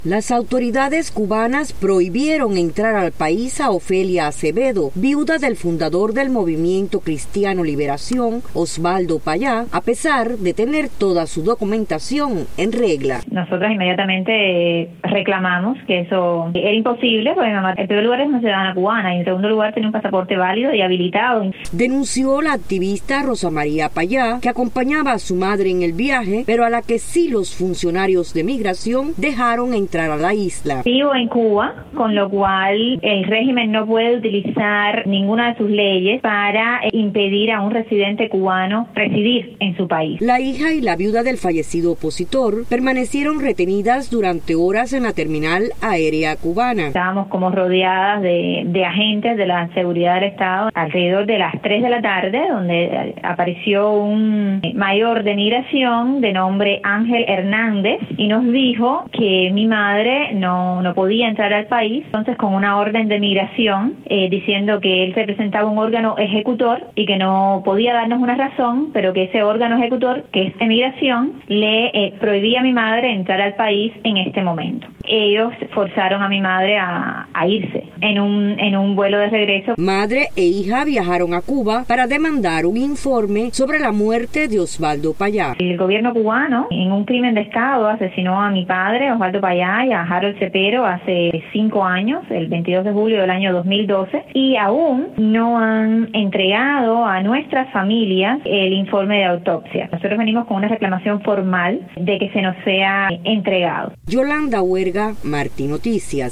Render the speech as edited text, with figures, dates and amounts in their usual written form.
Las autoridades cubanas prohibieron entrar al país a Ofelia Acevedo, viuda del fundador del Movimiento Cristiano Liberación, Osvaldo Payá, a pesar de tener toda su documentación en regla. Nosotros inmediatamente reclamamos que eso era imposible, porque mi mamá en primer lugar es una ciudadana cubana y en segundo lugar tiene un pasaporte válido y habilitado. Denunció la activista Rosa María Payá, que acompañaba a su madre en el viaje, pero a la que sí los funcionarios de migración dejaron entrar a la isla. Vivo en Cuba, con lo cual el régimen no puede utilizar ninguna de sus leyes para impedir a un residente cubano residir en su país. La hija y la viuda del fallecido opositor permanecieron retenidas durante horas en la terminal aérea cubana. Estábamos como rodeadas de agentes de la seguridad del Estado alrededor de las 3 de la tarde, donde apareció un mayor de migración de nombre Ángel Hernández y nos dijo que mi madre no podía entrar al país, entonces con una orden de migración diciendo que él representaba un órgano ejecutor y que no podía darnos una razón, pero que ese órgano ejecutor, que es de migración, le prohibía a mi madre entrar al país en este momento. Ellos forzaron a mi madre a irse en un vuelo de regreso. Madre e hija viajaron a Cuba para demandar un informe sobre la muerte de Osvaldo Payá. El gobierno cubano, en un crimen de Estado, asesinó a mi padre, Osvaldo Payá, y a Harold Cepero hace 5 años, el 22 de julio del año 2012, y aún no han entregado a nuestras familias el informe de autopsia. Nosotros venimos con una reclamación formal de que se nos sea entregado. Yolanda Huerga, Martí Noticias.